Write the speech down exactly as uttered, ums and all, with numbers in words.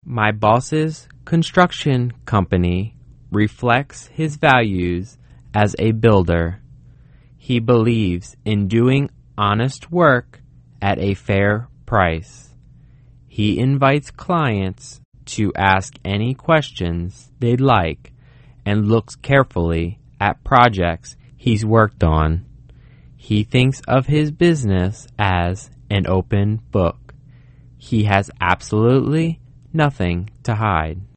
My boss's construction company reflects his values as a builder. He believes in doing honest work at a fair price. He invites clients to ask any questions they'd like and looks carefully at projects he's worked on. He thinks of his business as an open book. He has absolutely nothing to hide.